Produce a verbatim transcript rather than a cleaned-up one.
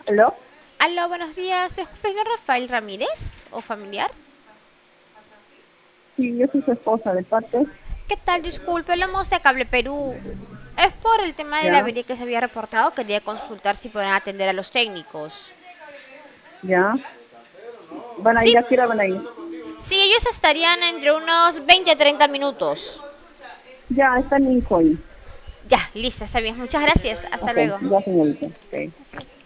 ¿Aló? Aló, buenos días. ¿Es señor Rafael Ramírez o familiar? Sí, yo soy su esposa, de parte. ¿Qué tal? Disculpe, hablamos de Cable Perú. Es por el tema de la Ya, avería que se había reportado. Quería consultar si pueden atender a los técnicos. ya. ¿Van a Sí, ir? ¿A qué hora van a ir? sí, ellos estarían entre unos veinte a treinta minutos. Ya, está mi hijo ahí. Ya, listo, está bien. Muchas gracias. Hasta Ok, luego. ya señorita. Ok.